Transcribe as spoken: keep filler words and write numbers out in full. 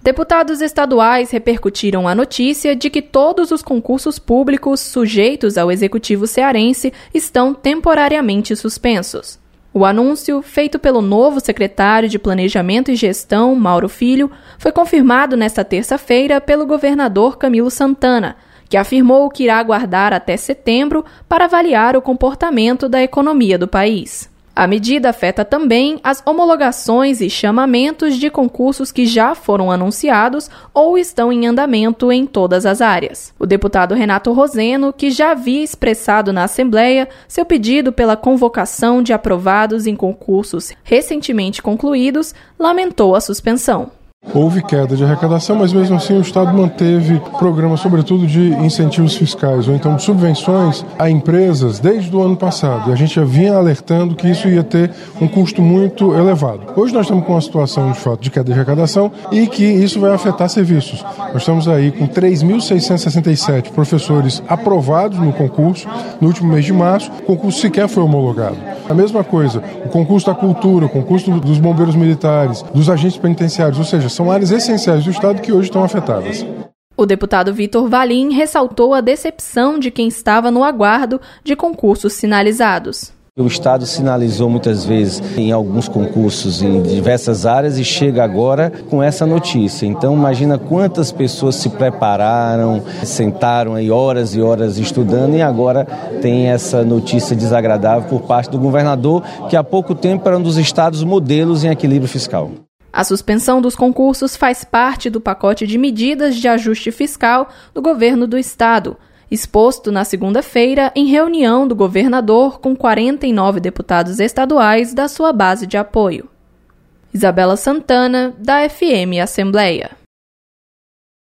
Deputados estaduais repercutiram a notícia de que todos os concursos públicos sujeitos ao Executivo cearense estão temporariamente suspensos. O anúncio, feito pelo novo secretário de Planejamento e Gestão, Mauro Filho, foi confirmado nesta terça-feira pelo governador Camilo Santana, que afirmou que irá aguardar até setembro para avaliar o comportamento da economia do país. A medida afeta também as homologações e chamamentos de concursos que já foram anunciados ou estão em andamento em todas as áreas. O deputado Renato Roseno, que já havia expressado na Assembleia seu pedido pela convocação de aprovados em concursos recentemente concluídos, lamentou a suspensão. Houve queda de arrecadação, mas mesmo assim o Estado manteve programas, sobretudo de incentivos fiscais, ou então de subvenções a empresas desde o ano passado. E a gente já vinha alertando que isso ia ter um custo muito elevado. Hoje nós estamos com uma situação de fato de queda de arrecadação e que isso vai afetar serviços. Nós estamos aí com três mil seiscentos e sessenta e sete professores aprovados no concurso no último mês de março. O concurso sequer foi homologado. A mesma coisa, o concurso da cultura, o concurso dos bombeiros militares, dos agentes penitenciários, ou seja, são áreas essenciais do Estado que hoje estão afetadas. O deputado Vitor Valim ressaltou a decepção de quem estava no aguardo de concursos sinalizados. O Estado sinalizou muitas vezes em alguns concursos em diversas áreas e chega agora com essa notícia. Então imagina quantas pessoas se prepararam, sentaram aí horas e horas estudando e agora tem essa notícia desagradável por parte do governador, que há pouco tempo era um dos estados modelos em equilíbrio fiscal. A suspensão dos concursos faz parte do pacote de medidas de ajuste fiscal do governo do estado, exposto na segunda-feira em reunião do governador com quarenta e nove deputados estaduais da sua base de apoio. Isabela Santana, da F M Assembleia.